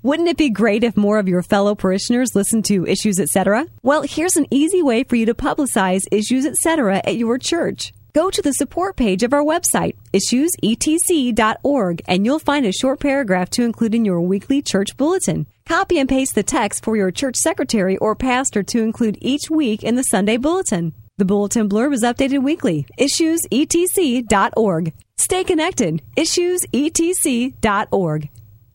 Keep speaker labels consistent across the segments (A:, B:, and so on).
A: Wouldn't it be great if more of your fellow parishioners listened to Issues Etc.? Well, here's an easy way for you to publicize Issues Etc. at your church. Go to the support page of our website, issuesetc.org, and you'll find a short paragraph to include in your weekly church bulletin. Copy and paste the text for your church secretary or pastor to include each week in the Sunday bulletin. The bulletin blurb is updated weekly. Issuesetc.org. Stay connected. Issuesetc.org.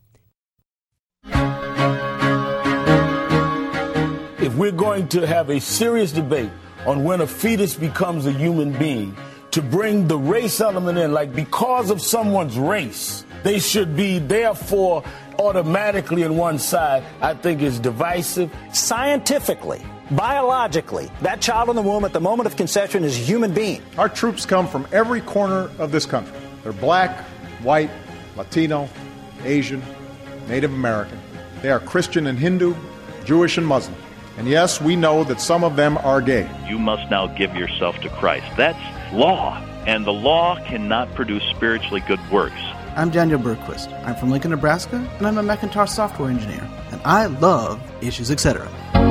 B: If we're going to have a serious debate on when a fetus becomes a human being, to bring the race element in, like because of someone's race, they should be therefore automatically on one side, I think is divisive.
C: Scientifically, biologically, that child in the womb at the moment of conception is a human being.
D: Our troops come from every corner of this country. They're black, white, Latino, Asian, Native American. They are Christian and Hindu, Jewish and Muslim. And yes, we know that some of them are gay.
E: You must now give yourself to Christ. That's law, and the law cannot produce spiritually good works.
F: I'm Daniel Bergquist. I'm from Lincoln, Nebraska, and I'm a Macintosh software engineer. And I love Issues Etc.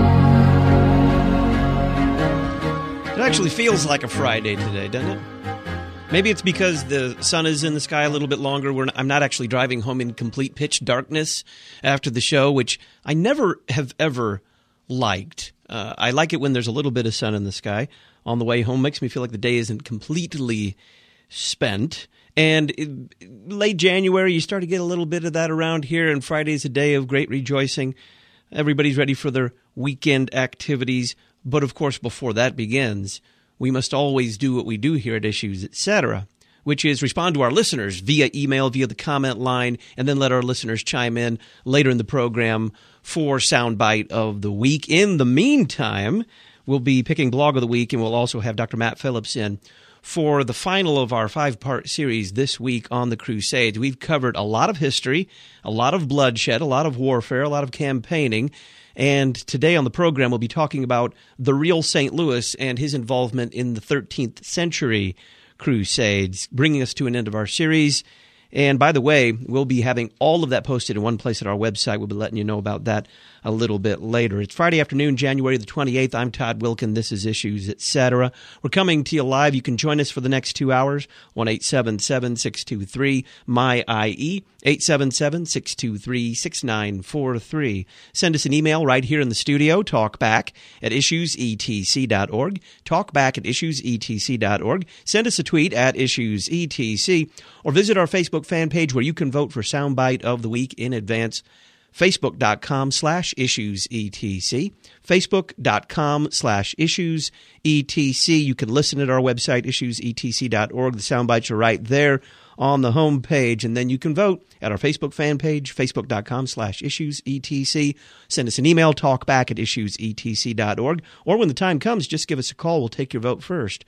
G: It actually feels like a Friday today, doesn't it? Maybe it's because the sun is in the sky a little bit longer. I'm not actually driving home in complete pitch darkness after the show, which I never have ever liked. I like it when there's a little bit of sun in the sky on the way home. Makes me feel like the day isn't completely spent. And late January, you start to get a little bit of that around here, and Friday's a day of great rejoicing. Everybody's ready for their weekend activities. But, of course, before that begins, we must always do what we do here at Issues Etc., which is respond to our listeners via email, via the comment line, and then let our listeners chime in later in the program for Soundbite of the Week. In the meantime, we'll be picking Blog of the Week, and we'll also have Dr. Matt Phillips in for the final of our 5-part series this week on the Crusades. We've covered a lot of history, a lot of bloodshed, a lot of warfare, a lot of campaigning, and today on the program we'll be talking about the real St. Louis and his involvement in the 13th century Crusades, bringing us to an end of our series. And by the way, we'll be having all of that posted in one place at our website. We'll be letting you know about that a little bit later. It's Friday afternoon, January the 28th. I'm Todd Wilkin. This is Issues Etc. We're coming to you live. You can join us for the next 2 hours, 1-877-623-MY-IE, 877-623-6943. Send us an email right here in the studio, talkback@issuesetc.org, talkback@issuesetc.org. Send us a tweet at IssuesETC, or visit our Facebook fan page where you can vote for Soundbite of the Week in advance. Facebook.com/IssuesETC. Facebook.com/IssuesETC. You can listen at our website, IssuesETC.org. The sound bites are right there on the home page. And then you can vote at our Facebook fan page, Facebook.com/IssuesETC. Send us an email, talkback@IssuesETC.org. Or when the time comes, just give us a call. We'll take your vote first.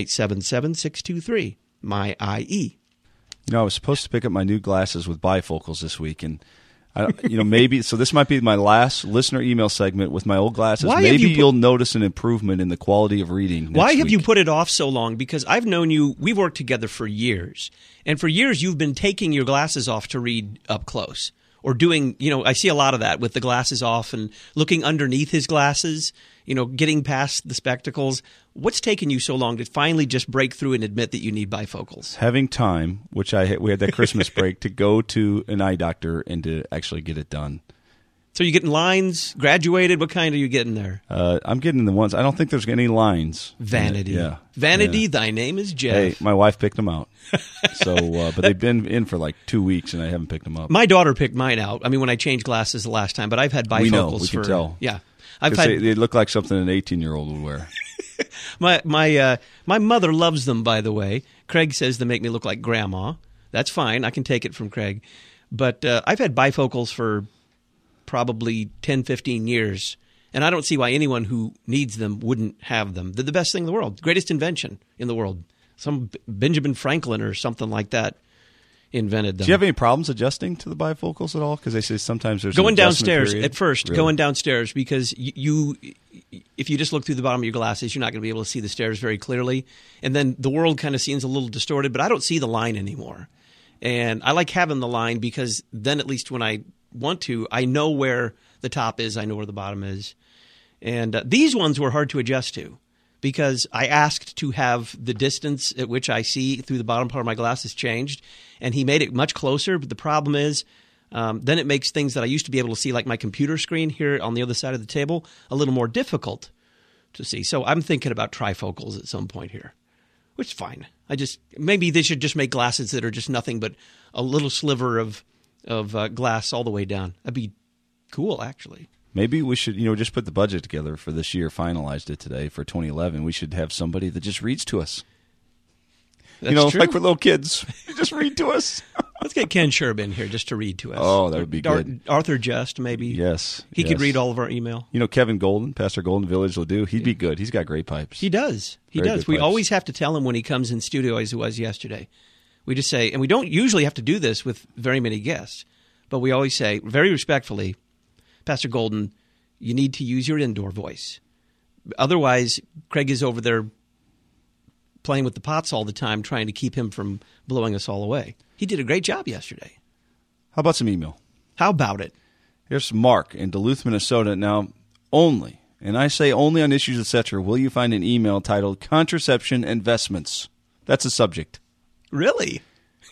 G: 1-877-623-MY-IE.
H: You know, I was supposed to pick up my new glasses with bifocals this week, and maybe so. This might be my last listener email segment with my old glasses. Maybe you'll notice an improvement in the quality of reading.
G: Why have you put it off so long? Because I've known you. We've worked together for years, and for years you've been taking your glasses off to read up close, or doing. I see a lot of that with the glasses off and looking underneath his glasses. Getting past the spectacles. What's taken you so long to finally just break through and admit that you need bifocals?
H: Having time, which we had that Christmas break to go to an eye doctor and to actually get it done.
G: So you getting lines? Graduated? What kind are you getting there?
H: I'm getting the ones. I don't think there's any lines.
G: Vanity.
H: Yeah.
G: Vanity,
H: yeah.
G: Thy name is Jeff.
H: Hey, my wife picked them out. But they've been in for like 2 weeks, and I haven't picked them up.
G: My daughter picked mine out. I mean, when I changed glasses the last time, but I've had bifocals
H: we can tell.
G: Yeah.
H: They look like something an 18-year-old would wear.
G: My mother loves them, by the way. Craig says they make me look like grandma. That's fine. I can take it from Craig. But I've had bifocals for probably 10, 15 years, and I don't see why anyone who needs them wouldn't have them. They're the best thing in the world, greatest invention in the world. Some Benjamin Franklin or something like that invented them.
H: Do you have any problems adjusting to the bifocals at all? Because they say sometimes there's
G: going
H: an adjustment
G: downstairs
H: period.
G: at first.
H: Really?
G: Going downstairs because you, if you just look through the bottom of your glasses, you're not going to be able to see the stairs very clearly, and then the world kind of seems a little distorted. But I don't see the line anymore, and I like having the line because then at least when I want to, I know where the top is, I know where the bottom is. And these ones were hard to adjust to because I asked to have the distance at which I see through the bottom part of my glasses changed, and he made it much closer. But the problem is then it makes things that I used to be able to see, like my computer screen here on the other side of the table, a little more difficult to see. So I'm thinking about trifocals at some point here, which is fine. Maybe they should just make glasses that are just nothing but a little sliver of glass all the way down. That'd be cool, actually.
H: Maybe we should, just put the budget together for this year, finalized it today for 2011. We should have somebody that just reads to us.
G: That's true.
H: Like for little kids. Just read to us.
G: Let's get Ken Sherb in here just to read to us.
H: Oh, that would be good.
G: Arthur Just, maybe.
H: Yes.
G: He could read all of our email.
H: Kevin Golden, Pastor Golden, Village Ladue, he'd be good. He's got great pipes.
G: He does. He does. We always have to tell him when he comes in studio, as he was yesterday. We just say, and we don't usually have to do this with very many guests, but we always say, very respectfully, Pastor Golden, you need to use your indoor voice. Otherwise, Craig is over there playing with the pots all the time, trying to keep him from blowing us all away. He did a great job yesterday.
H: How about some email?
G: How about it?
H: Here's Mark in Duluth, Minnesota. Now, only, and I say only on Issues, Etc., will you find an email titled Contraception Investments. That's the subject.
G: Really?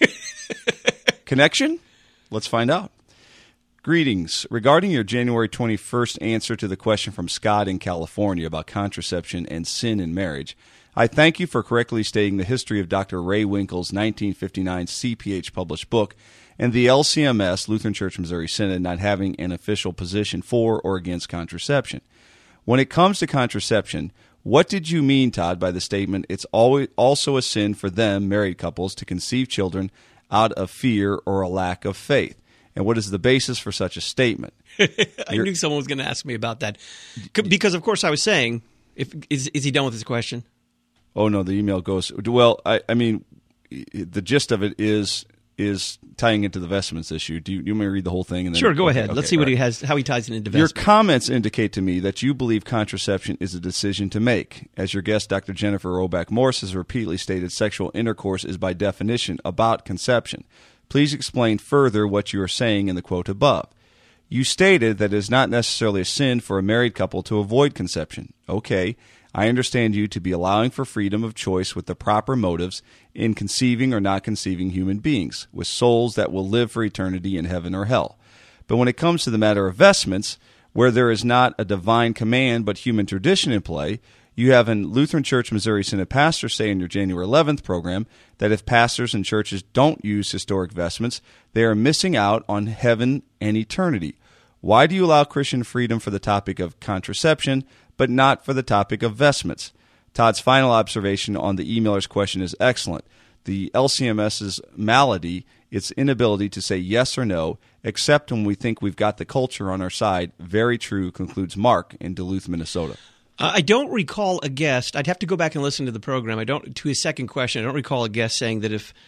H: Connection? Let's find out. Greetings. Regarding your January 21st answer to the question from Scott in California about contraception and sin in marriage, I thank you for correctly stating the history of Dr. Ray Winkle's 1959 CPH published book and the LCMS, Lutheran Church Missouri Synod, not having an official position for or against contraception. When it comes to contraception, what did you mean, Todd, by the statement, it's always also a sin for them, married couples, to conceive children out of fear or a lack of faith? And what is the basis for such a statement?
G: I knew someone was going to ask me about that. Because, of course, I was saying, is he done with his question?
H: Oh, no, the email goes, well, I mean, the gist of it is tying into the vestments issue. Do you want me to read the whole thing? And then,
G: sure, go ahead.
H: Okay,
G: let's see what he has, how he ties it into vestments.
H: Your comments indicate to me that you believe contraception is a decision to make. As your guest, Dr. Jennifer Roback Morse, has repeatedly stated, sexual intercourse is by definition about conception. Please explain further what you are saying in the quote above. You stated that it is not necessarily a sin for a married couple to avoid conception. Okay, I understand you to be allowing for freedom of choice with the proper motives in conceiving or not conceiving human beings, with souls that will live for eternity in heaven or hell. But when it comes to the matter of vestments, where there is not a divine command but human tradition in play, you have an Lutheran Church Missouri Synod pastor say in your January 11th program that if pastors and churches don't use historic vestments, they are missing out on heaven and eternity. Why do you allow Christian freedom for the topic of contraception, but not for the topic of vestments? Todd's final observation on the emailer's question is excellent. The LCMS's malady, its inability to say yes or no, except when we think we've got the culture on our side. Very true, concludes Mark in Duluth, Minnesota.
G: I don't recall a guest. I'd have to go back and listen to the program. To his second question, I don't recall a guest saying that if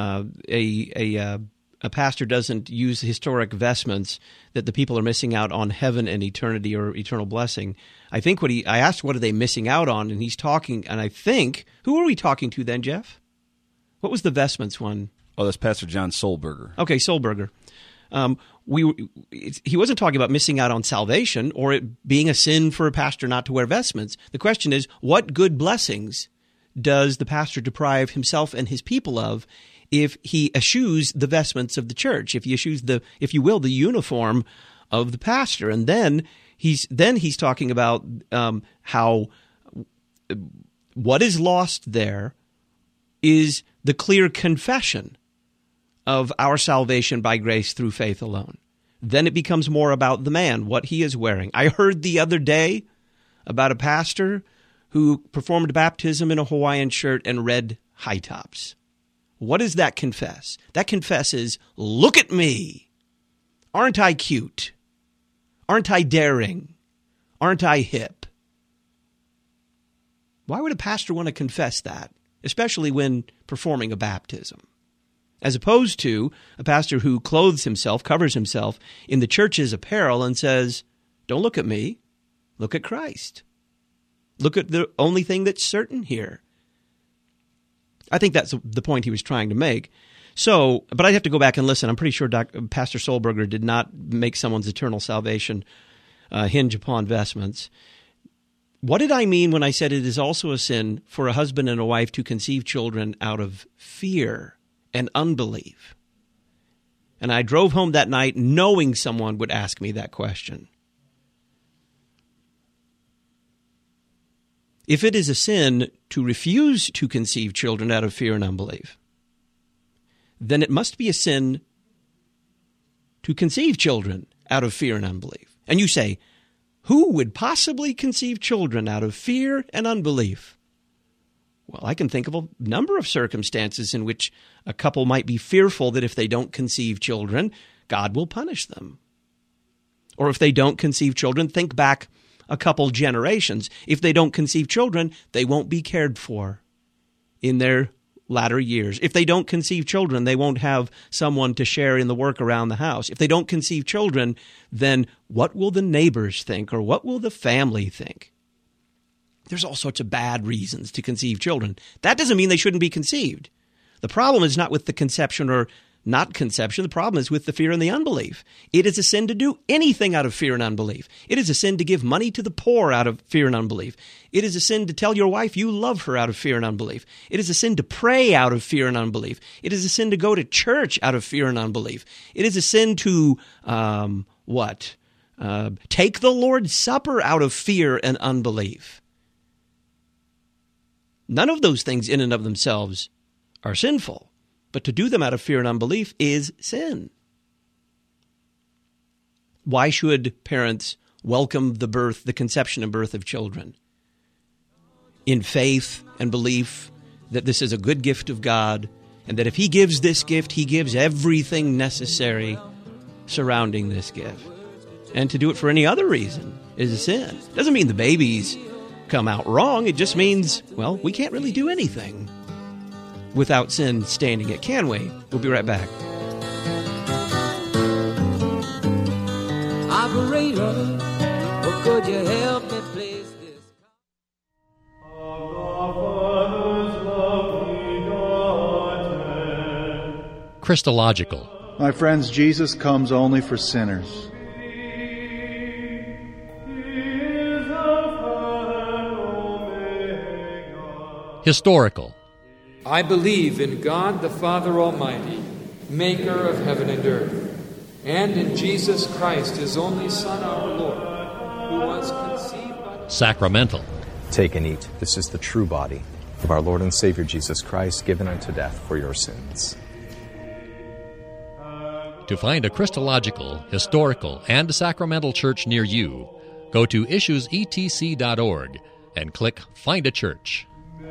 G: a pastor doesn't use historic vestments, that the people are missing out on heaven and eternity or eternal blessing. I think I asked, what are they missing out on? And he's talking, and I think, who are we talking to then, Jeff? What was the vestments one?
H: Oh, that's Pastor John Solberger.
G: Okay, Solberger. He wasn't talking about missing out on salvation or it being a sin for a pastor not to wear vestments. The question is, what good blessings does the pastor deprive himself and his people of if he eschews the vestments of the church, if he eschews the uniform of the pastor? And then he's talking about how what is lost there is the clear confession of our salvation by grace through faith alone. Then it becomes more about the man, what he is wearing. I heard the other day about a pastor who performed baptism in a Hawaiian shirt and red high tops. What does that confess? That confesses, look at me. Aren't I cute? Aren't I daring? Aren't I hip? Why would a pastor want to confess that, especially when performing a baptism? As opposed to a pastor who clothes himself, covers himself in the church's apparel and says, don't look at me, look at Christ. Look at the only thing that's certain here. I think that's the point he was trying to make. So, but I'd have to go back and listen. I'm pretty sure Pastor Solberger did not make someone's eternal salvation hinge upon vestments. What did I mean when I said it is also a sin for a husband and a wife to conceive children out of fear and unbelief? And I drove home that night knowing someone would ask me that question. If it is a sin to refuse to conceive children out of fear and unbelief, then it must be a sin to conceive children out of fear and unbelief. And you say, who would possibly conceive children out of fear and unbelief? Well, I can think of a number of circumstances in which a couple might be fearful that if they don't conceive children, God will punish them. Or if they don't conceive children, think back a couple generations. If they don't conceive children, they won't be cared for in their latter years. If they don't conceive children, they won't have someone to share in the work around the house. If they don't conceive children, then what will the neighbors think, or what will the family think? There's all sorts of bad reasons to conceive children. That doesn't mean they shouldn't be conceived. The problem is not with the conception or not conception. The problem is with the fear and the unbelief. It is a sin to do anything out of fear and unbelief. It is a sin to give money to the poor out of fear and unbelief. It is a sin to tell your wife you love her out of fear and unbelief. It is a sin to pray out of fear and unbelief. It is a sin to go to church out of fear and unbelief. It is a sin to, take the Lord's Supper out of fear and unbelief. None of those things in and of themselves are sinful. But to do them out of fear and unbelief is sin. Why should parents welcome the conception and birth of children? In faith and belief that this is a good gift of God, and that if He gives this gift, He gives everything necessary surrounding this gift. And to do it for any other reason is a sin. Doesn't mean the babies come out wrong. It just means, well, we can't really do anything without sin standing it, can we? We'll be right back.
I: Operator, could you help me place this?
J: Christological.
D: My friends, Jesus comes only for sinners.
J: Historical.
K: I believe in God the Father Almighty, maker of heaven and earth, and in Jesus Christ, His only Son, our Lord, who was conceived by...
J: Sacramental.
L: Take and eat. This is the true body of our Lord and Savior Jesus Christ, given unto death for your sins.
J: To find a Christological, historical, and sacramental church near you, go to issuesetc.org and click Find a Church.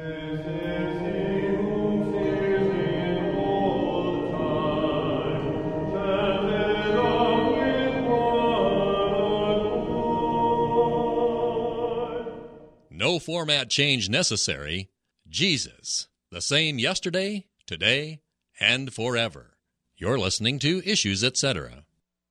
J: No format change necessary. Jesus, the same yesterday, today, and forever. You're listening to Issues, Etc.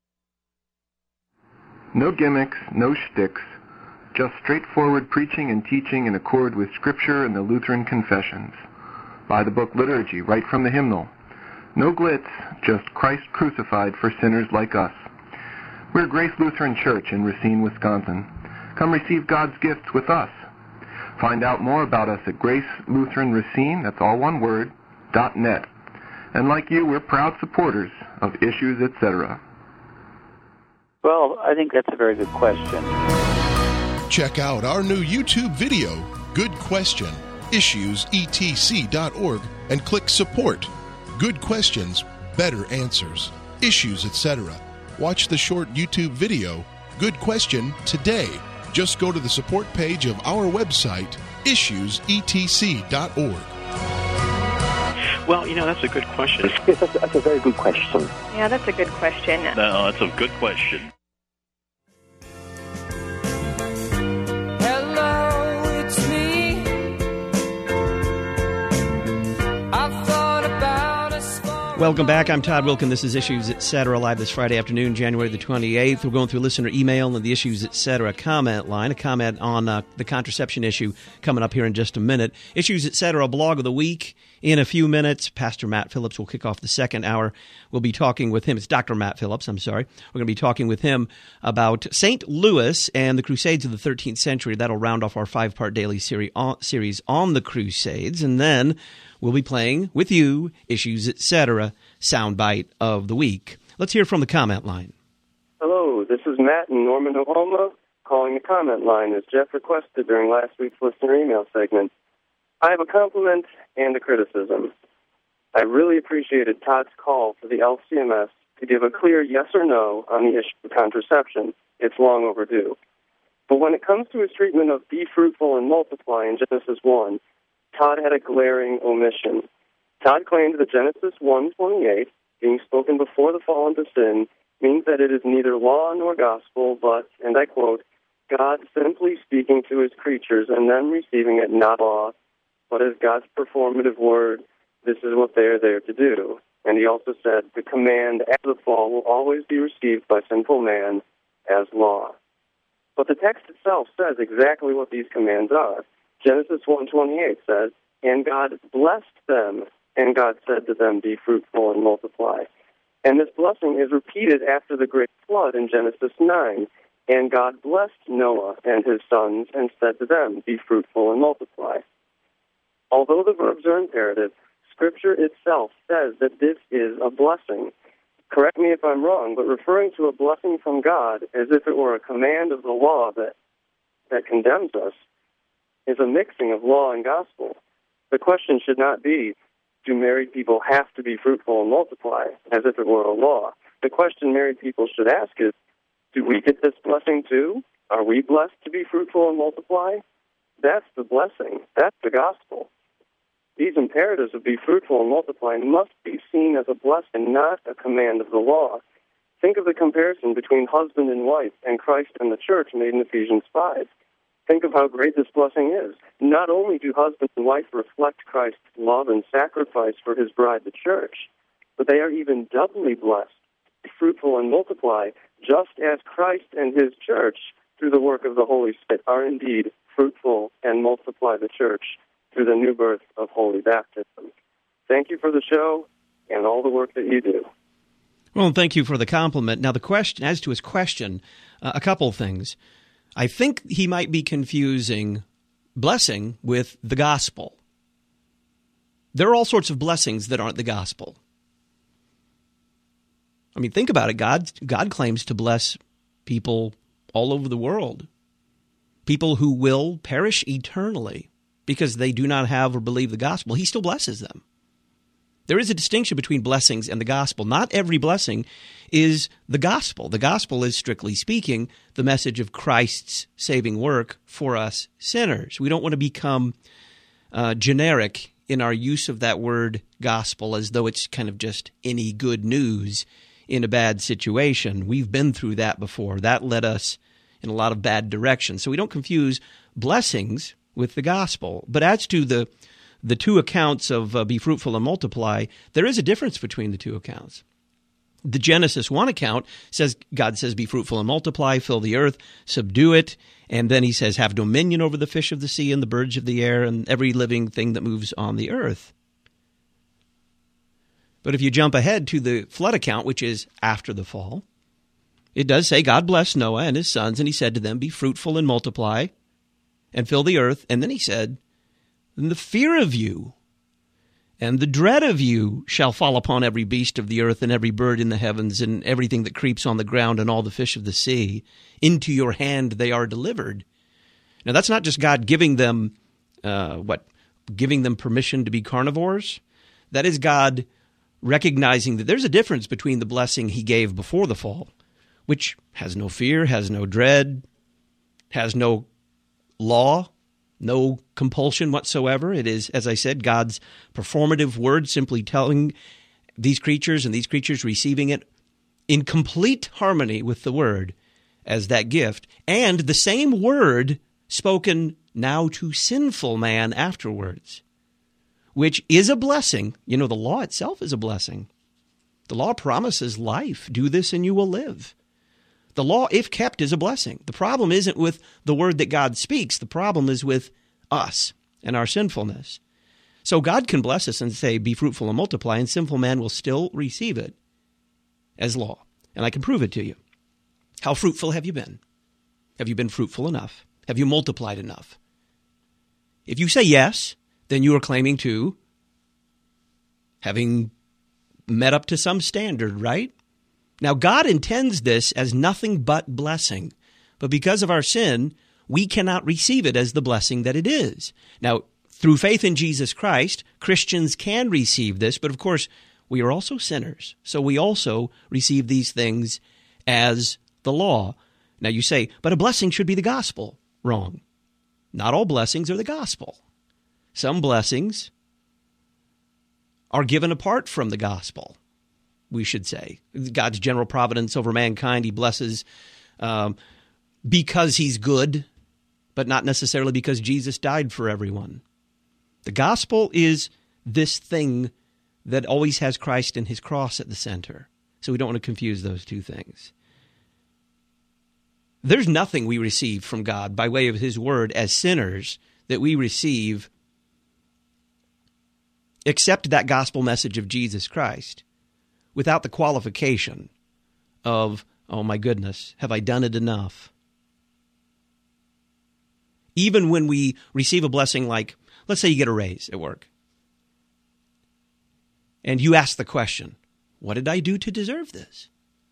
M: No gimmicks, no shticks, just straightforward preaching and teaching in accord with Scripture and the Lutheran confessions. By the book Liturgy, right from the hymnal. No glitz, just Christ crucified for sinners like us. We're Grace Lutheran Church in Racine, Wisconsin. Come receive God's gifts with us. Find out more about us at Grace Lutheran Racine, that's all one word, .net. And like you, we're proud supporters of Issues, Etc.
N: Well, I think that's a very good question.
O: Check out our new YouTube video, Good Question, issuesetc.org, and click Support. Good questions, better answers. Issues, Etc. Watch the short YouTube video, Good Question, today. Just go to the support page of our website, issuesetc.org.
E: Well, that's a good question.
P: Yes, that's a very good question.
Q: Yeah, that's a good question.
E: No, that's a good question.
I: Hello, it's me. I've thought about us for...
G: Welcome back. I'm Todd Wilkin. This is Issues, Etc. live this Friday afternoon, January the 28th. We're going through listener email and the Issues, Etc. comment line. A comment on the contraception issue coming up here in just a minute. Issues, Etc. blog of the week in a few minutes. Pastor Matt Phillips will kick off the second hour. We'll be talking with him. It's Dr. Matt Phillips, I'm sorry. We're going to be talking with him about St. Louis and the Crusades of the 13th century. That'll round off our 5-part daily series on the Crusades. And then we'll be playing with you, Issues, Etc., Soundbite of the Week. Let's hear from the comment line.
Q: Hello, this is Matt in Norman, Oklahoma, calling the comment line as Jeff requested during last week's listener email segment. I have a compliment and a criticism. I really appreciated Todd's call to the LCMS to give a clear yes or no on the issue of contraception. It's long overdue. But when it comes to his treatment of be fruitful and multiply in Genesis 1, Todd had a glaring omission. Todd claimed that Genesis 1:28, being spoken before the fall into sin, means that it is neither law nor gospel, but, and I quote, God simply speaking to his creatures and them receiving it not law, but as God's performative word, this is what they are there to do. And he also said, the command as the fall will always be received by sinful man as law. But the text itself says exactly what these commands are. Genesis 1:28 says, and God blessed them, and God said to them, be fruitful and multiply. And this blessing is repeated after the great flood in Genesis 9. And God blessed Noah and his sons and said to them, be fruitful and multiply. Although the verbs are imperative, Scripture itself says that this is a blessing. Correct me if I'm wrong, but referring to a blessing from God as if it were a command of the law that condemns us is a mixing of law and gospel. The question should not be, do married people have to be fruitful and multiply, as if it were a law? The question married people should ask is, do we get this blessing too? Are we blessed to be fruitful and multiply? That's the blessing. That's the gospel. These imperatives of be fruitful and multiply must be seen as a blessing, not a command of the law. Think of the comparison between husband and wife and Christ and the church made in Ephesians 5. Think of how great this blessing is. Not only do husband and wife reflect Christ's love and sacrifice for his bride, the church, but they are even doubly blessed, be fruitful and multiply, just as Christ and his church, through the work of the Holy Spirit, are indeed fruitful and multiply the church through the new birth of holy baptism. Thank you for the show and all the work that you do.
G: Well, thank you for the compliment. Now, the question, as to his question, a couple of things. I think he might be confusing blessing with the gospel. There are all sorts of blessings that aren't the gospel. I mean, think about it. God claims to bless people all over the world, people who will perish eternally because they do not have or believe the gospel. He still blesses them. There is a distinction between blessings and the gospel. Not every blessing is the gospel. The gospel is, strictly speaking, the message of Christ's saving work for us sinners. We don't want to become generic in our use of that word gospel as though it's kind of just any good news in a bad situation. We've been through that before. That led us in a lot of bad directions. So we don't confuse blessings with the gospel. But as to the two accounts of be fruitful and multiply, there is a difference between the two accounts. The Genesis 1 account says, God says, be fruitful and multiply, fill the earth, subdue it. And then he says, have dominion over the fish of the sea and the birds of the air and every living thing that moves on the earth. But if you jump ahead to the flood account, which is after the fall, it does say God blessed Noah and his sons, and he said to them, be fruitful and multiply and fill the earth. And then he said, and the fear of you and the dread of you shall fall upon every beast of the earth and every bird in the heavens and everything that creeps on the ground and all the fish of the sea. Into your hand they are delivered. Now, that's not just God giving them, giving them permission to be carnivores. That is God recognizing that there's a difference between the blessing he gave before the fall, which has no fear, has no dread, has no law, no compulsion whatsoever. It is, as I said, God's performative word simply telling these creatures and these creatures receiving it in complete harmony with the word as that gift, and the same word spoken now to sinful man afterwards, which is a blessing. You know, the law itself is a blessing. The law promises life. Do this and you will live. The law, if kept, is a blessing. The problem isn't with the word that God speaks. The problem is with us and our sinfulness. So God can bless us and say, be fruitful and multiply, and sinful man will still receive it as law. And I can prove it to you. How fruitful have you been? Have you been fruitful enough? Have you multiplied enough? If you say yes, then you are claiming to having met up to some standard, right? Now, God intends this as nothing but blessing. But because of our sin, we cannot receive it as the blessing that it is. Now, through faith in Jesus Christ, Christians can receive this, but of course, we are also sinners. So we also receive these things as the law. Now you say, but a blessing should be the gospel. Wrong. Not all blessings are the gospel. Some blessings are given apart from the gospel, we should say. God's general providence over mankind, he blesses because he's good, but not necessarily because Jesus died for everyone. The gospel is this thing that always has Christ and his cross at the center. So we don't want to confuse those two things. There's nothing we receive from God by way of his word as sinners that we receive except that gospel message of Jesus Christ without the qualification of, oh my goodness, have I done it enough? Even when we receive a blessing like, let's say you get a raise at work, and you ask the question, what did I do to deserve this?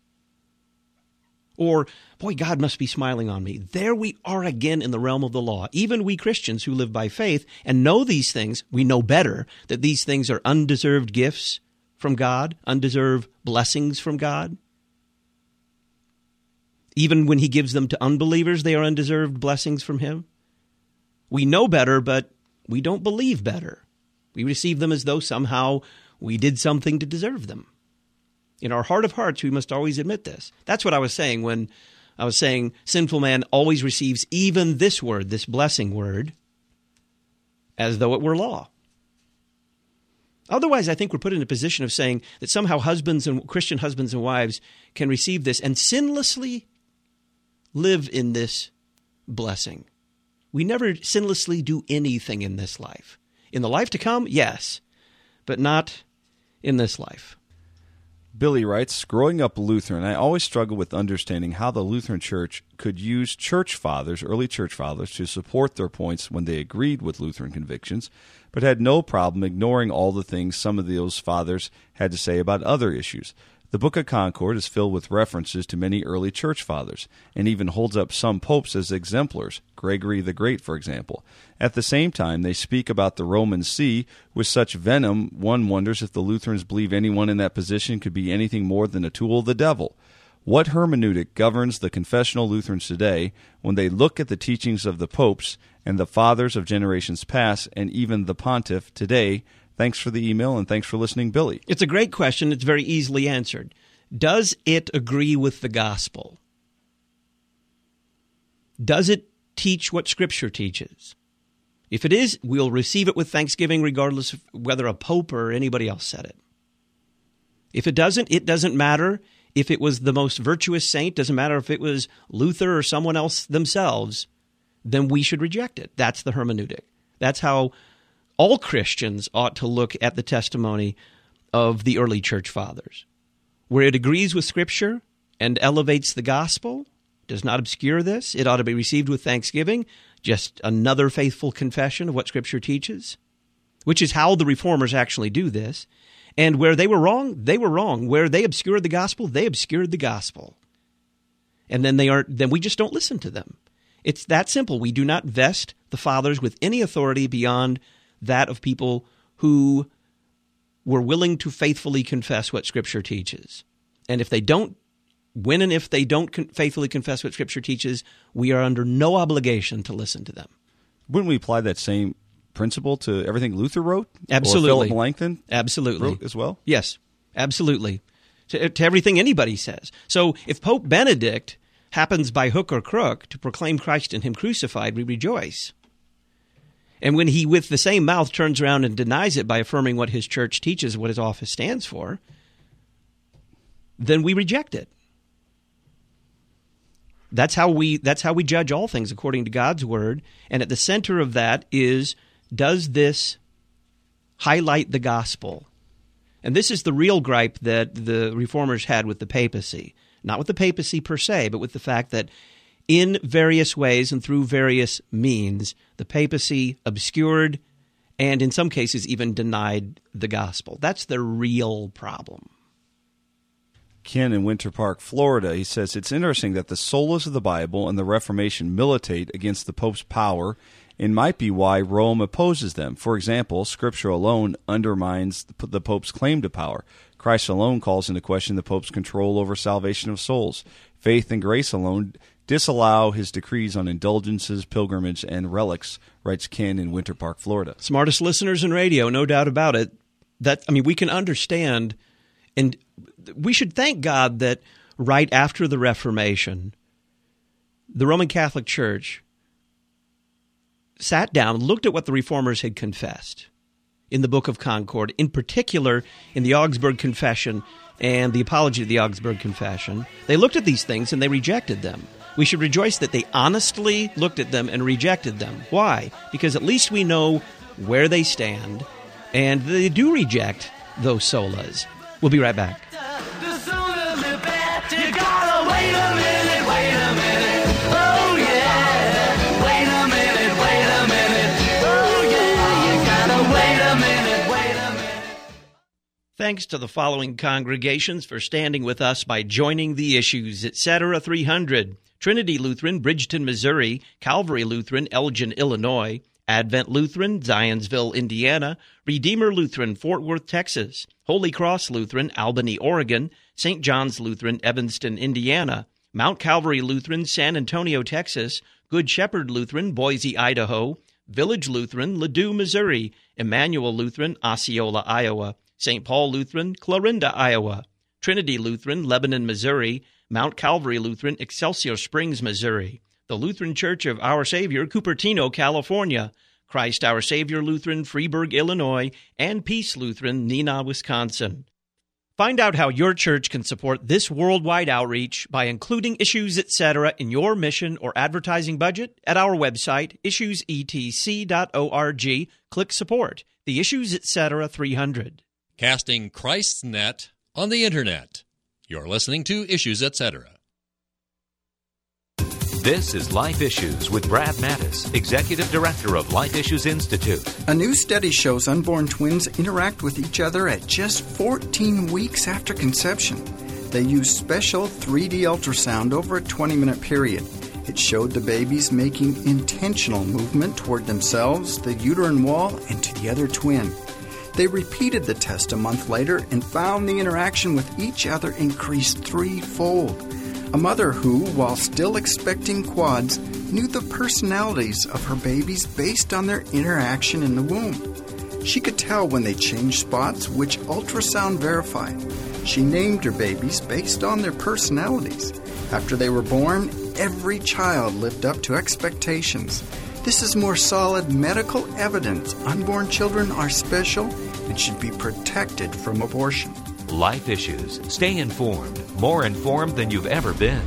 G: Or, boy, God must be smiling on me. There we are again in the realm of the law. Even we Christians who live by faith and know these things, we know better that these things are undeserved gifts from God, undeserved blessings from God. Even when he gives them to unbelievers, they are undeserved blessings from him. We know better, but we don't believe better. We receive them as though somehow we did something to deserve them. In our heart of hearts, we must always admit this. That's what I was saying when I was saying sinful man always receives even this word, this blessing word, as though it were law. Otherwise, I think we're put in a position of saying that somehow Christian husbands and wives can receive this and sinlessly live in this blessing. We never sinlessly do anything in this life. In the life to come, yes, but not in this life.
H: Billy writes, growing up Lutheran, I always struggled with understanding how the Lutheran Church could use church fathers, early church fathers, to support their points when they agreed with Lutheran convictions, but had no problem ignoring all the things some of those fathers had to say about other issues. The Book of Concord is filled with references to many early church fathers, and even holds up some popes as exemplars, Gregory the Great, for example. At the same time, they speak about the Roman See with such venom, one wonders if the Lutherans believe anyone in that position could be anything more than a tool of the devil. What hermeneutic governs the confessional Lutherans today when they look at the teachings of the popes and the fathers of generations past, and even the pontiff today? Thanks for the email, and thanks for listening, Billy.
G: It's a great question. It's very easily answered. Does it agree with the gospel? Does it teach what Scripture teaches? If it is, we'll receive it with thanksgiving regardless of whether a pope or anybody else said it. If it doesn't matter if it was the most virtuous saint, doesn't matter if it was Luther or someone else themselves, then we should reject it. That's the hermeneutic. That's how all Christians ought to look at the testimony of the early church fathers, where it agrees with Scripture and elevates the gospel, does not obscure this. It ought to be received with thanksgiving, just another faithful confession of what Scripture teaches, which is how the Reformers actually do this. And where they were wrong, they were wrong. Where they obscured the gospel, they obscured the gospel. And then we just don't listen to them. It's that simple. We do not vest the fathers with any authority beyond that of people who were willing to faithfully confess what Scripture teaches. And if they don't faithfully confess what Scripture teaches, we are under no obligation to listen to them.
H: Wouldn't we apply that same principle to everything Luther wrote?
G: Absolutely.
H: Or Philip Melanchthon
G: absolutely
H: wrote as well?
G: Yes, absolutely. To everything anybody says. So if Pope Benedict happens by hook or crook to proclaim Christ and Him crucified, we rejoice. And when he, with the same mouth, turns around and denies it by affirming what his church teaches, what his office stands for, then we reject it. That's how we judge all things according to God's word. And at the center of that is, does this highlight the gospel. And this is the real gripe that the Reformers had with the papacy. Not with the papacy per se, but with the fact that in various ways and through various means, the papacy obscured and in some cases even denied the gospel. That's the real problem.
H: Ken in Winter Park, Florida, he says, it's interesting that the solas of the Bible and the Reformation militate against the Pope's power and might be why Rome opposes them. For example, Scripture alone undermines the Pope's claim to power. Christ alone calls into question the Pope's control over salvation of souls. Faith and grace alone disallow his decrees on indulgences, pilgrimage, and relics, writes Ken in Winter Park, Florida.
G: Smartest listeners in radio, no doubt about it. We can understand, and we should thank God that right after the Reformation, the Roman Catholic Church sat down, looked at what the Reformers had confessed in the Book of Concord, in particular in the Augsburg Confession and the Apology of the Augsburg Confession. They looked at these things and they rejected them. We should rejoice that they honestly looked at them and rejected them. Why? Because at least we know where they stand, and they do reject those solas. We'll be right back. Thanks to the following congregations for standing with us by joining the Issues, etc. 300, Trinity Lutheran, Bridgeton, Missouri, Calvary Lutheran, Elgin, Illinois, Advent Lutheran, Zionsville, Indiana, Redeemer Lutheran, Fort Worth, Texas, Holy Cross Lutheran, Albany, Oregon, St. John's Lutheran, Evanston, Indiana, Mount Calvary Lutheran, San Antonio, Texas, Good Shepherd Lutheran, Boise, Idaho, Village Lutheran, Ladue, Missouri, Emmanuel Lutheran, Osceola, Iowa, St. Paul Lutheran, Clarinda, Iowa, Trinity Lutheran, Lebanon, Missouri, Mount Calvary Lutheran, Excelsior Springs, Missouri, the Lutheran Church of Our Savior, Cupertino, California, Christ Our Savior Lutheran, Freeburg, Illinois, and Peace Lutheran, Neenah, Wisconsin. Find out how your church can support this worldwide outreach by including Issues, etc. in your mission or advertising budget at our website, issuesetc.org. Click Support, the Issues, etc. 300.
J: Casting Christ's net on the Internet. You're listening to Issues, etc.
R: This is Life Issues with Brad Mattis, Executive Director of Life Issues Institute.
S: A new study shows unborn twins interact with each other at just 14 weeks after conception. They use special 3D ultrasound over a 20-minute period. It showed the babies making intentional movement toward themselves, the uterine wall, and to the other twin. They repeated the test a month later and found the interaction with each other increased threefold. A mother who, while still expecting quads, knew the personalities of her babies based on their interaction in the womb. She could tell when they changed spots, which ultrasound verified. She named her babies based on their personalities. After they were born, every child lived up to expectations. This is more solid medical evidence. Unborn children are special and should be protected from abortion.
R: Life Issues. Stay informed. More informed than you've ever been.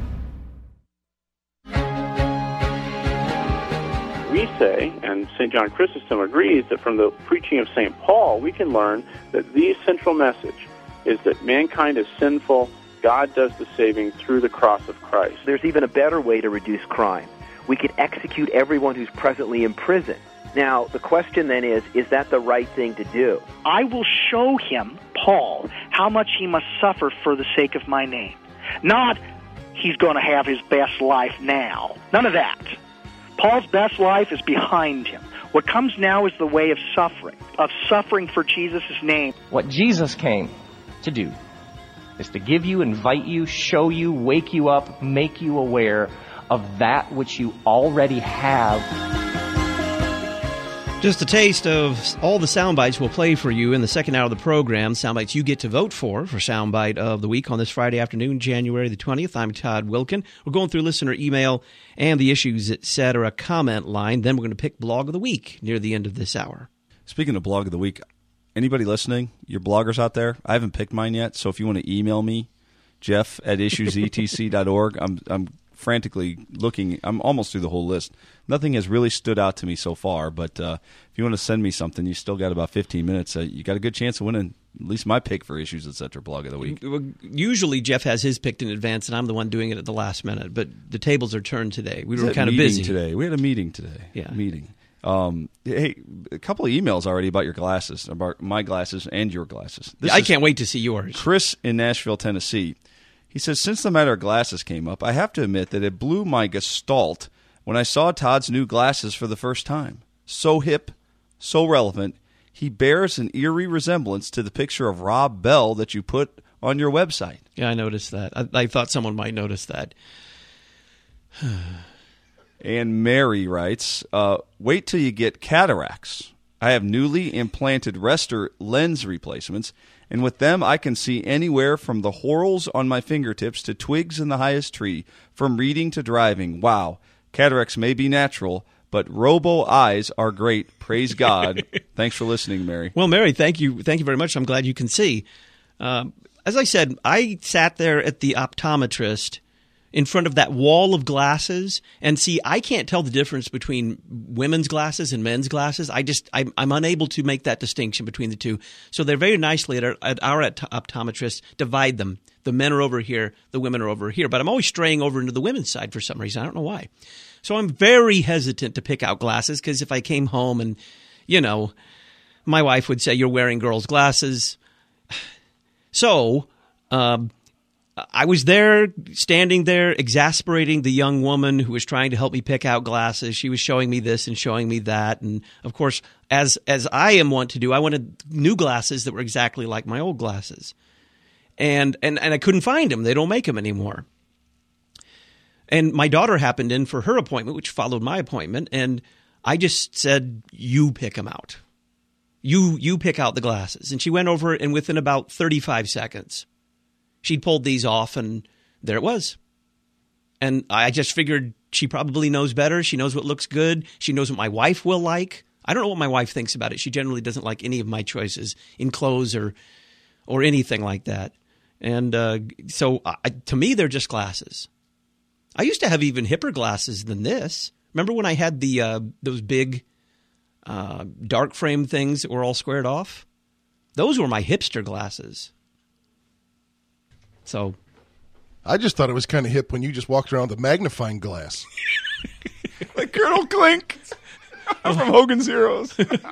Q: We say, and St. John Chrysostom agrees, that from the preaching of St. Paul, we can learn that the central message is that mankind is sinful, God does the saving through the cross of Christ.
P: There's even a better way to reduce crime. We could execute everyone who's presently in prison. Now, the question then is that the right thing to do?
T: I will show him, Paul, how much he must suffer for the sake of my name. Not, he's going to have his best life now. None of that. Paul's best life is behind him. What comes now is the way of suffering for Jesus' name.
U: What Jesus came to do is to give you, invite you, show you, wake you up, make you aware of that which you already have.
G: Just a taste of all the sound bites we'll play for you in the second hour of the program. Sound bites you get to vote for Soundbite of the Week on this Friday afternoon, January the 20th. I'm Todd Wilkin. We're going through listener email and the Issues, etc. comment line. Then we're going to pick Blog of the Week near the end of this hour.
H: Speaking of Blog of the Week, anybody listening, your bloggers out there, I haven't picked mine yet, so if you want to email me, Jeff at issuesetc.org, I'm frantically looking. I'm almost through the whole list. Nothing has really stood out to me so far, but if you want to send me something, you still got about 15 minutes. You got a good chance of winning at least my pick for Issues Etc. blog of the week.
G: Usually Jeff has his picked in advance, and I'm the one doing it at the last minute, but the tables are turned today. We were kind of busy.
H: Today. We had a meeting today.
G: Yeah.
H: Meeting. Hey, a couple of emails already about your glasses, about my glasses and your glasses.
G: I can't wait to see yours.
H: Chris in Nashville, Tennessee. He says, since the matter of glasses came up, I have to admit that it blew my gestalt when I saw Todd's new glasses for the first time. So hip, so relevant. He bears an eerie resemblance to the picture of Rob Bell that you put on your website.
G: Yeah, I noticed that. I thought someone might notice that.
H: And Mary writes, wait till you get cataracts. I have newly implanted Restor lens replacements, and with them I can see anywhere from the whorls on my fingertips to twigs in the highest tree, from reading to driving. Wow, cataracts may be natural, but robo eyes are great. Praise God. Thanks for listening, Mary.
G: Well, Mary, thank you very much. I'm glad you can see. As I said, I sat there at the optometrist in front of that wall of glasses, and see, I can't tell the difference between women's glasses and men's glasses. I'm unable to make that distinction between the two. So they're very nicely at our optometrist divide them. The men are over here, the women are over here. But I'm always straying over into the women's side for some reason. I don't know why. So I'm very hesitant to pick out glasses, because if I came home and, my wife would say, you're wearing girls' glasses. So I was there, standing there, exasperating the young woman who was trying to help me pick out glasses. She was showing me this and showing me that. And, of course, as I am wont to do, I wanted new glasses that were exactly like my old glasses. And I couldn't find them. They don't make them anymore. And my daughter happened in for her appointment, which followed my appointment, and I just said, you pick them out. You pick out the glasses. And she went over it, and within about 35 seconds, she'd pulled these off, and there it was. And I just figured she probably knows better. She knows what looks good. She knows what my wife will like. I don't know what my wife thinks about it. She generally doesn't like any of my choices in clothes or anything like that. And so to me, they're just glasses. I used to have even hipper glasses than this. Remember when I had those big dark frame things that were all squared off? Those were my hipster glasses. So,
O: I just thought it was kind of hip when you just walked around with a magnifying glass.
H: Like Colonel Klink from Hogan's Heroes.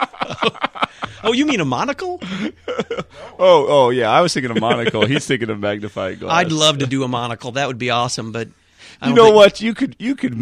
G: Oh, you mean a monocle?
H: Oh, yeah. I was thinking of monocle. He's thinking of magnifying glass.
G: I'd love to do a monocle. That would be awesome. But
H: you know what? You could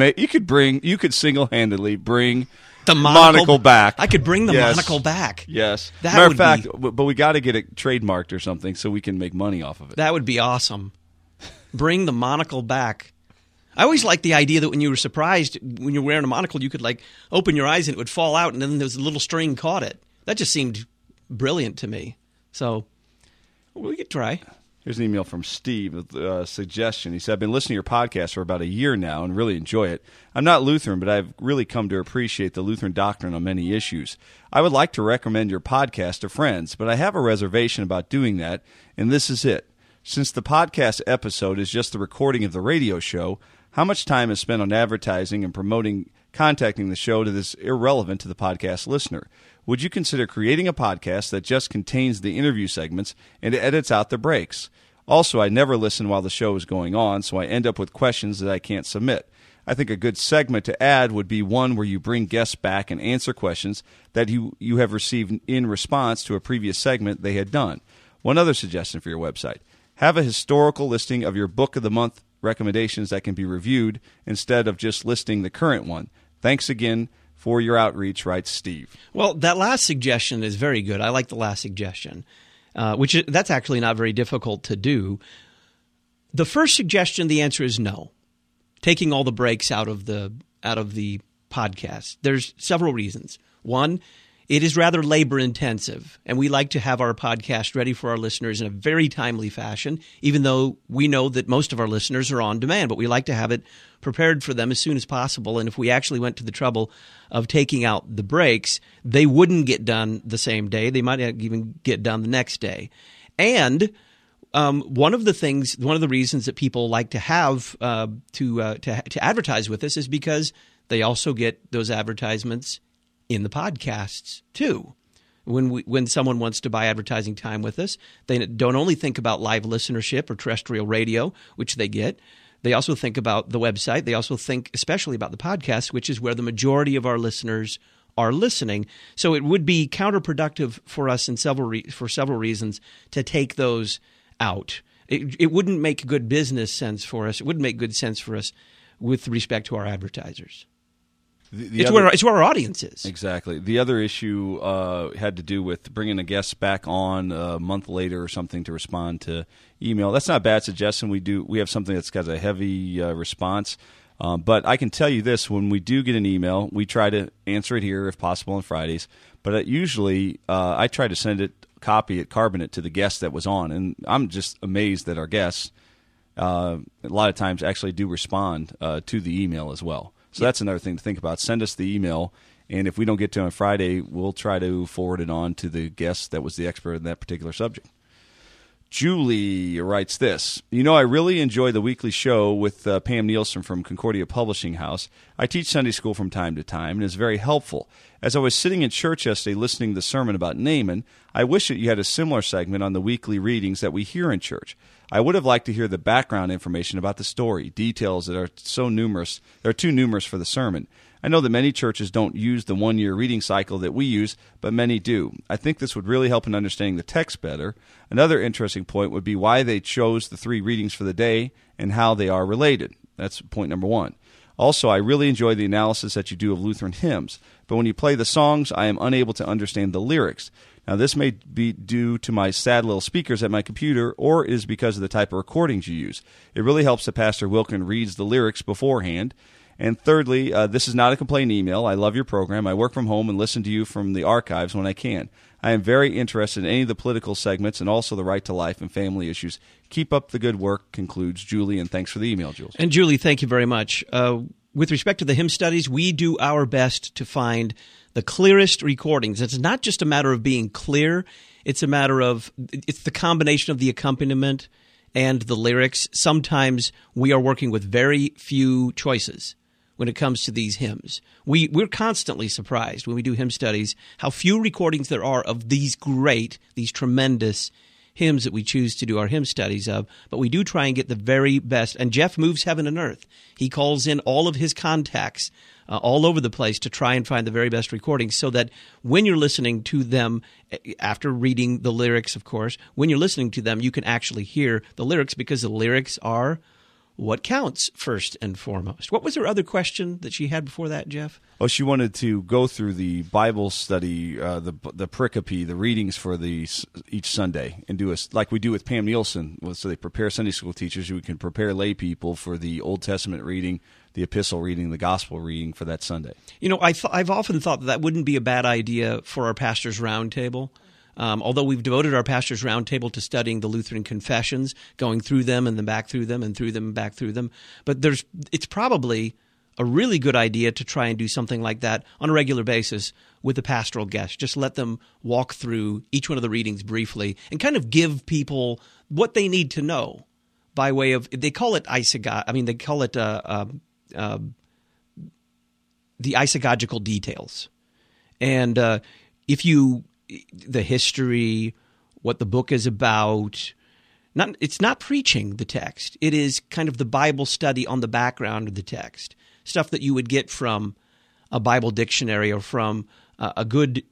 H: single-handedly bring the monocle back.
G: I could bring the monocle back.
H: Yes. Matter of fact, but we got to get it trademarked or something so we can make money off of it.
G: That would be awesome. Bring the monocle back. I always liked the idea that when you were surprised, when you're wearing a monocle, you could open your eyes and it would fall out, and then there was a little string caught it. That just seemed brilliant to me. So we could try.
H: Here's an email from Steve with a suggestion. He said, I've been listening to your podcast for about a year now and really enjoy it. I'm not Lutheran, but I've really come to appreciate the Lutheran doctrine on many issues. I would like to recommend your podcast to friends, but I have a reservation about doing that, and this is it. Since the podcast episode is just the recording of the radio show, how much time is spent on advertising and contacting the show that is irrelevant to the podcast listener? Would you consider creating a podcast that just contains the interview segments and edits out the breaks? Also, I never listen while the show is going on, so I end up with questions that I can't submit. I think a good segment to add would be one where you bring guests back and answer questions that you have received in response to a previous segment they had done. One other suggestion for your website. Have a historical listing of your Book of the Month recommendations that can be reviewed instead of just listing the current one. Thanks again for your outreach, writes Steve.
G: Well, that last suggestion is very good. I like the last suggestion, that's actually not very difficult to do. The first suggestion, the answer is no. Taking all the breaks out of the podcast. There's several reasons. One, it is rather labor intensive, and we like to have our podcast ready for our listeners in a very timely fashion, even though we know that most of our listeners are on demand, but we like to have it prepared for them as soon as possible. And if we actually went to the trouble of taking out the breaks, they wouldn't get done the same day. They might not even get done the next day. And one of the reasons that people like to have to advertise with us is because they also get those advertisements in the podcasts too. When someone wants to buy advertising time with us, they don't only think about live listenership or terrestrial radio, which they get. They also think about the website. They also think especially about the podcast, which is where the majority of our listeners are listening. So it would be counterproductive for us for several reasons to take those out. It wouldn't make good business sense for us. It wouldn't make good sense for us with respect to our advertisers. It's where our audience is.
H: Exactly. The other issue had to do with bringing a guest back on a month later or something to respond to email. That's not a bad suggestion. We have something that's got a heavy response. But I can tell you this, when we do get an email, we try to answer it here if possible on Fridays. But usually I try to copy it, carbonate to the guest that was on. And I'm just amazed that our guests a lot of times actually do respond to the email as well. So that's another thing to think about. Send us the email, and if we don't get to it on Friday, we'll try to forward it on to the guest that was the expert in that particular subject. Julie writes this. I really enjoy the weekly show with Pam Nielsen from Concordia Publishing House. I teach Sunday school from time to time, and it's very helpful. As I was sitting in church yesterday listening to the sermon about Naaman, I wish that you had a similar segment on the weekly readings that we hear in church. I would have liked to hear the background information about the story, details that are so numerous, they're too numerous for the sermon. I know that many churches don't use the one-year reading cycle that we use, but many do. I think this would really help in understanding the text better. Another interesting point would be why they chose the 3 readings for the day and how they are related. That's point number 1. Also, I really enjoy the analysis that you do of Lutheran hymns, but when you play the songs, I am unable to understand the lyrics. Now, this may be due to my sad little speakers at my computer, or is because of the type of recordings you use. It really helps that Pastor Wilkin reads the lyrics beforehand. And thirdly, this is not a complaint email. I love your program. I work from home and listen to you from the archives when I can. I am very interested in any of the political segments and also the right to life and family issues. Keep up the good work, concludes Julie, and thanks for the email, Jules.
G: And Julie, thank you very much. With respect to the hymn studies, we do our best to find the clearest recordings. It's not just a matter of being clear. It's the combination of the accompaniment and the lyrics. Sometimes we are working with very few choices when it comes to these hymns. We're constantly surprised when we do hymn studies how few recordings there are of these tremendous hymns that we choose to do our hymn studies of, but we do try and get the very best. And Jeff moves heaven and earth. He calls in all of his contacts all over the place to try and find the very best recordings so that when you're listening to them, after reading the lyrics, of course, when you're listening to them, you can actually hear the lyrics because the lyrics are what counts first and foremost. What was her other question that she had before that, Jeff?
H: Oh, she wanted to go through the Bible study, the pericope, the readings for each Sunday, and do like we do with Pam Nielsen. So they prepare Sunday school teachers. We can prepare lay people for the Old Testament reading, the epistle reading, the gospel reading for that Sunday.
G: I've often thought that wouldn't be a bad idea for our pastors' roundtable. Although we've devoted our pastors' roundtable to studying the Lutheran confessions, going through them and then back through them and through them and back through them. But it's probably a really good idea to try and do something like that on a regular basis with the pastoral guests. Just let them walk through each one of the readings briefly and kind of give people what they need to know by way of, they call it they call it the isagogical details. And the history, what the book is about. It's not preaching the text. It is kind of the Bible study on the background of the text, stuff that you would get from a Bible dictionary or from a good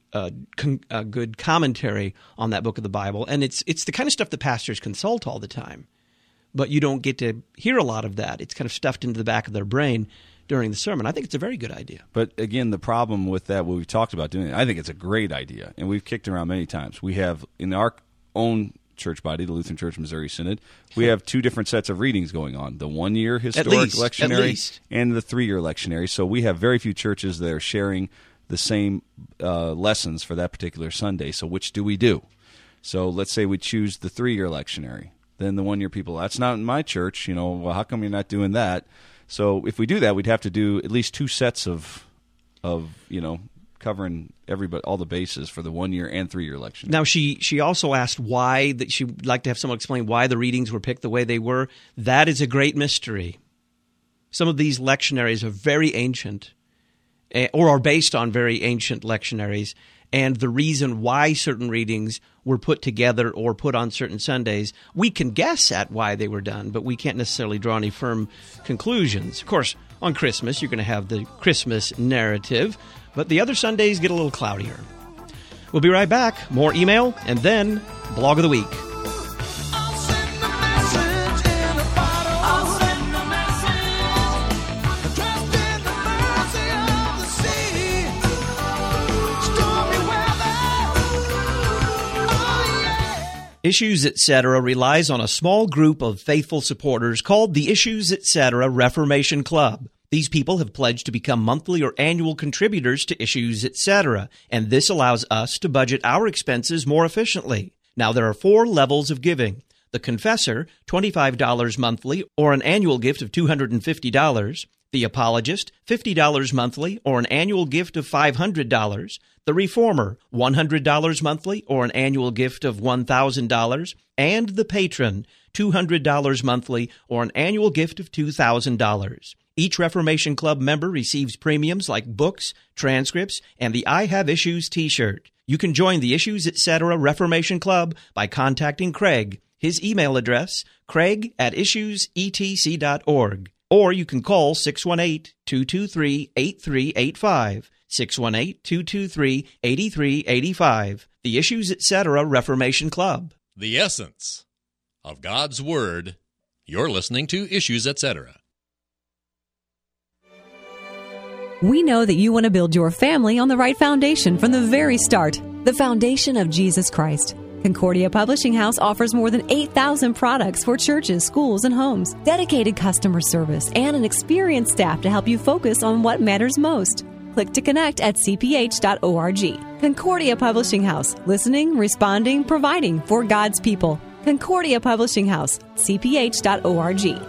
G: commentary on that book of the Bible. And it's the kind of stuff that pastors consult all the time, but you don't get to hear a lot of that. It's kind of stuffed into the back of their brain during the sermon. I think it's a very good idea.
H: But again, the problem with that, what we've talked about doing, I think it's a great idea, and we've kicked around many times. We have, in our own church body, the Lutheran Church Missouri Synod, we have 2 different sets of readings going on, the 1-year historic lectionary and the 3-year lectionary. So we have very few churches that are sharing the same lessons for that particular Sunday. So which do we do? So let's say we choose the 3-year lectionary. Then the 1-year people, that's not in my church. Well, how come you're not doing that? So if we do that, we'd have to do at least 2 sets of covering all the bases for the 1-year and 3-year lectionary.
G: Now, she also asked why, that she would like to have someone explain why the readings were picked the way they were. That is a great mystery. Some of these lectionaries are very ancient, or are based on very ancient lectionaries, and the reason why certain readings were put together or put on certain Sundays, we can guess at why they were done, but we can't necessarily draw any firm conclusions. Of course, on Christmas, you're going to have the Christmas narrative, but the other Sundays get a little cloudier. We'll be right back. More email, and then Blog of the Week. Issues Etc. relies on a small group of faithful supporters called the Issues Etc. Reformation Club. These people have pledged to become monthly or annual contributors to Issues Etc., and this allows us to budget our expenses more efficiently. Now, there are 4 levels of giving. The Confessor, $25 monthly or an annual gift of $250. The Apologist, $50 monthly or an annual gift of $500. The Reformer, $100 monthly or an annual gift of $1,000. And the Patron, $200 monthly or an annual gift of $2,000. Each Reformation Club member receives premiums like books, transcripts, and the I Have Issues t-shirt. You can join the Issues Etc. Reformation Club by contacting Craig. His email address, craig@issuesetc.org. Or you can call 618-223-8385, 618-223-8385, the Issues Etc. Reformation Club.
J: The essence of God's Word. You're listening to Issues Etc.
A: We know that you want to build your family on the right foundation from the very start, the foundation of Jesus Christ. Concordia Publishing House offers more than 8,000 products for churches, schools, and homes, dedicated customer service, and an experienced staff to help you focus on what matters most. Click to connect at cph.org. Concordia Publishing House, listening, responding, providing for God's people. Concordia Publishing House, cph.org.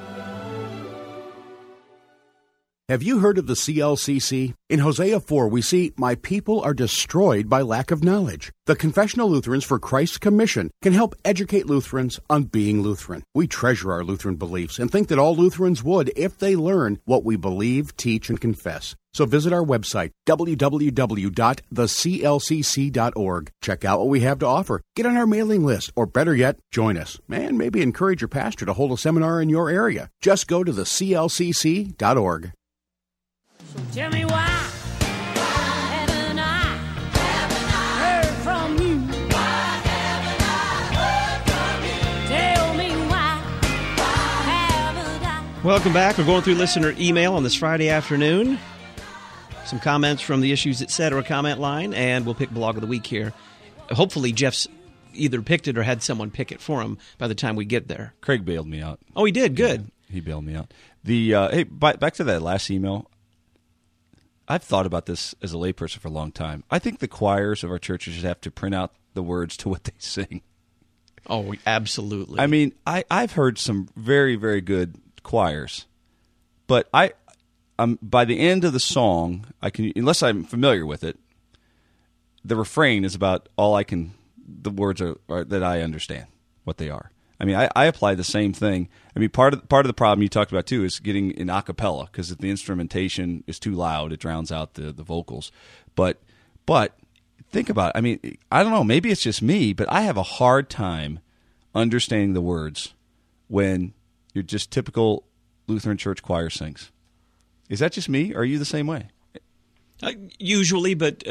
V: Have you heard of the CLCC? In Hosea 4, we see, "My people are destroyed by lack of knowledge." The Confessional Lutherans for Christ's Commission can help educate Lutherans on being Lutheran. We treasure our Lutheran beliefs and think that all Lutherans would if they learn what we believe, teach, and confess. So visit our website, www.theclcc.org. Check out what we have to offer. Get on our mailing list, or better yet, join us. And maybe encourage your pastor to hold a seminar in your area. Just go to theclcc.org.
I: So tell me why haven't I heard from you? Why haven't I heard from you? Tell me why haven't I?
G: Welcome back. We're going through listener email on this Friday afternoon. Some comments from the Issues Etc. comment line, and we'll pick Blog of the Week here. Hopefully Jeff's either picked it or had someone pick it for him by the time we get there.
H: Craig bailed me out.
G: Oh, he did? Good.
H: Yeah, he bailed me out. Hey, back to that last email. I've thought about this as a layperson for a long time. I think the choirs of our churches should have to print out the words to what they sing.
G: Oh, absolutely.
H: I mean, I've heard some very, very good choirs, but by the end of the song, I can, unless I'm familiar with it, the refrain is about all I can. The words are that I understand what they are. I mean, I apply the same thing. I mean, part of the problem you talked about too is getting in a cappella, because if the instrumentation is too loud, it drowns out the vocals. But think about it. I mean, I don't know. Maybe it's just me, but I have a hard time understanding the words when your just typical Lutheran church choir sings. Is that just me, or are you the same way?
G: Usually, but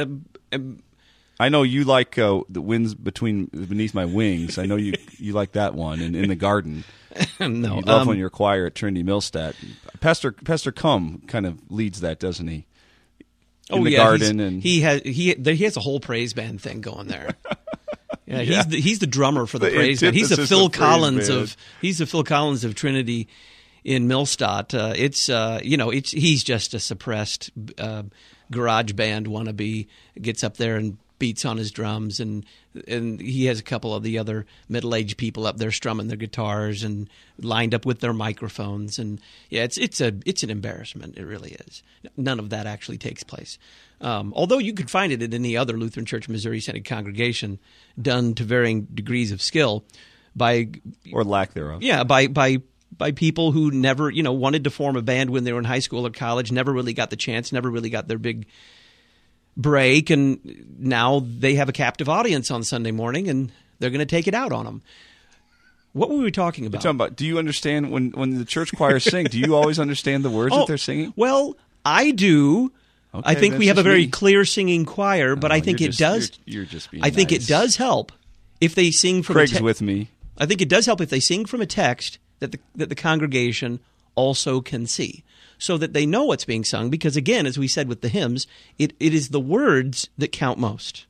H: I know you like the winds beneath my wings. I know you like that one, and in the garden.
G: No,
H: you love when you're choir at Trinity Millstadt. Pastor Cum kind of leads that, doesn't he? In the garden, and
G: he has a whole praise band thing going there. Yeah, he's the drummer for the praise band. He's the Phil Collins of Trinity in Millstadt. He's just a suppressed garage band wannabe. Gets up there and beats on his drums, and he has a couple of the other middle-aged people up there strumming their guitars and lined up with their microphones. And yeah, it's an embarrassment. It really is. None of that actually takes place. Although you could find it at any other Lutheran Church Missouri Synod congregation, done to varying degrees of skill
H: or lack thereof.
G: Yeah, by people who never, wanted to form a band when they were in high school or college, never really got the chance, never really got their big break, and now they have a captive audience on Sunday morning, and they're going to take it out on them. What were we talking about?
H: We're talking about, do you understand when the church choirs sing, do you always understand the words that they're singing?
G: Well, I do.
H: Okay,
G: I think we have a very clear singing choir, but I think it does.
H: You're just being
G: I think
H: nice.
G: It does help if they sing from
H: Craig's with me.
G: I think it does help if they sing from a text that the congregation also can see, so that they know what's being sung. Because again, as we said with the hymns, it is the words that count most.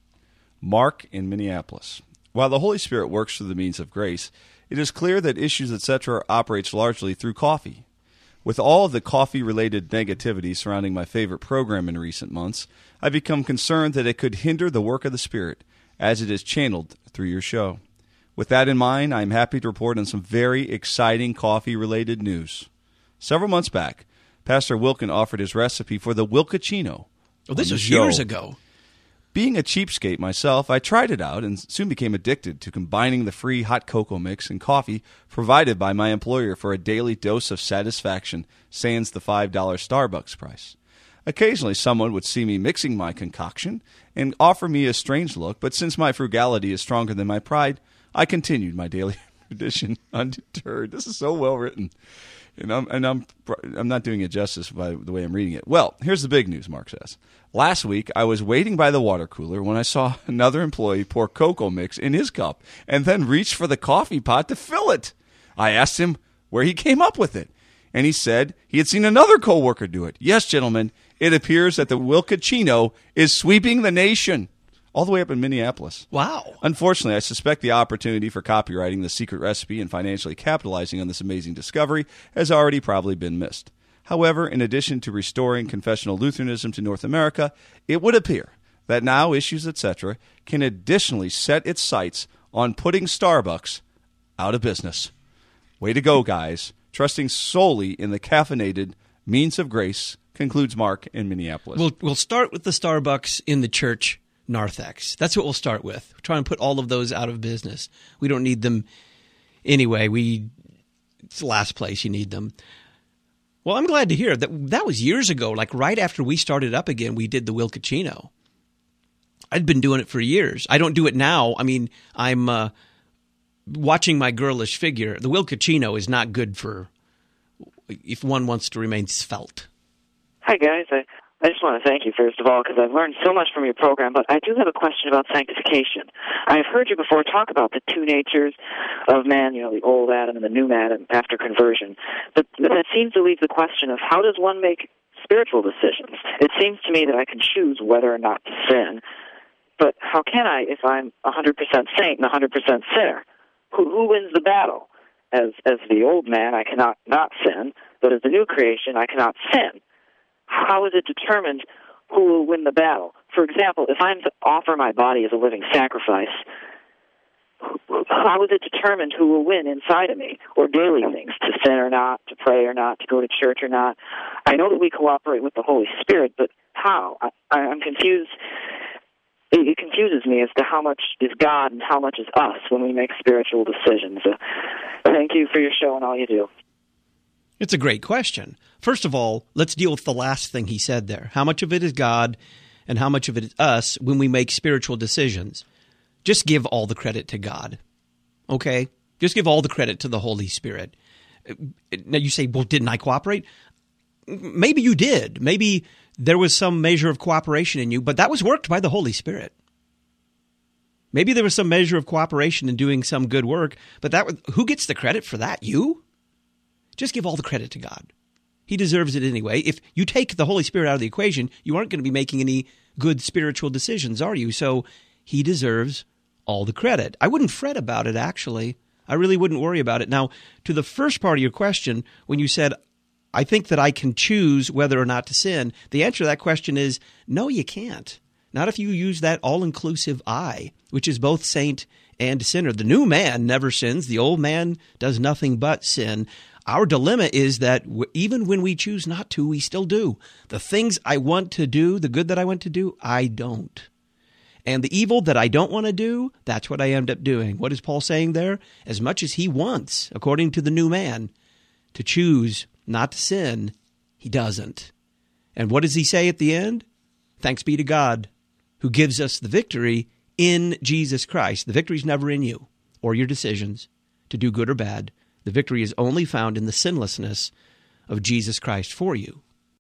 H: Mark in Minneapolis. While the Holy Spirit works through the means of grace, it is clear that Issues, etc. operates largely through coffee. With all of the coffee-related negativity surrounding my favorite program in recent months, I've become concerned that it could hinder the work of the Spirit as it is channeled through your show. With that in mind, I am happy to report on some very exciting coffee-related news. Several months back, Pastor Wilkin offered his recipe for the Wilcachino.
G: Oh, this was years ago.
H: Being a cheapskate myself, I tried it out and soon became addicted to combining the free hot cocoa mix and coffee provided by my employer for a daily dose of satisfaction, sans the $5 Starbucks price. Occasionally, someone would see me mixing my concoction and offer me a strange look, but since my frugality is stronger than my pride, I continued my daily tradition undeterred. This is so well written. And I'm not doing it justice by the way I'm reading it. Well, here's the big news, Mark says. Last week, I was waiting by the water cooler when I saw another employee pour cocoa mix in his cup and then reach for the coffee pot to fill it. I asked him where he came up with it, and he said he had seen another coworker do it. Yes, gentlemen, it appears that the Wilcachino is sweeping the nation. All the way up in Minneapolis.
G: Wow.
H: Unfortunately, I suspect the opportunity for copywriting the secret recipe and financially capitalizing on this amazing discovery has already probably been missed. However, in addition to restoring confessional Lutheranism to North America, it would appear that now Issues, etc. can additionally set its sights on putting Starbucks out of business. Way to go, guys. Trusting solely in the caffeinated means of grace, concludes Mark in Minneapolis.
G: We'll start with the Starbucks in the church narthex. That's what we'll start with. We're trying to put all of those out of business. We don't need them anyway. It's the last place you need them. Well, I'm glad to hear that was years ago. Like right after we started up again, we did the Wilcachino. I'd been doing it for years. I don't do it now. I mean, I'm watching my girlish figure. The Wilcachino is not good for if one wants to remain svelte.
B: Hi, guys. I just want to thank you, first of all, because I've learned so much from your program, but I do have a question about sanctification. I've heard you before talk about the two natures of man, the old Adam and the new Adam after conversion. But that seems to leave the question of how does one make spiritual decisions? It seems to me that I can choose whether or not to sin, but how can I if I'm 100% saint and 100% sinner? Who wins the battle? As the old man, I cannot not sin, but as the new creation, I cannot sin. How is it determined who will win the battle? For example, if I'm to offer my body as a living sacrifice, how is it determined who will win inside of me? Or daily things, to sin or not, to pray or not, to go to church or not? I know that we cooperate with the Holy Spirit, but how? I'm confused. It confuses me as to how much is God and how much is us when we make spiritual decisions. Thank you for your show and all you do.
G: It's a great question. First of all, let's deal with the last thing he said there. How much of it is God and how much of it is us when we make spiritual decisions? Just give all the credit to God, okay? Just give all the credit to the Holy Spirit. Now you say, well, didn't I cooperate? Maybe you did. Maybe there was some measure of cooperation in you, but that was worked by the Holy Spirit. Maybe there was some measure of cooperation in doing some good work, but who gets the credit for that? You? Just give all the credit to God. He deserves it anyway. If you take the Holy Spirit out of the equation, you aren't going to be making any good spiritual decisions, are you? So he deserves all the credit. I wouldn't fret about it, actually. I really wouldn't worry about it. Now, to the first part of your question, when you said, I think that I can choose whether or not to sin, the answer to that question is, no, you can't. Not if you use that all-inclusive I, which is both saint and sinner. The new man never sins. The old man does nothing but sin. Our dilemma is that even when we choose not to, we still do. The things I want to do, the good that I want to do, I don't. And the evil that I don't want to do, that's what I end up doing. What is Paul saying there? As much as he wants, according to the new man, to choose not to sin, he doesn't. And what does he say at the end? Thanks be to God, who gives us the victory in Jesus Christ. The victory is never in you or your decisions to do good or bad. The victory is only found in the sinlessness of Jesus Christ for you.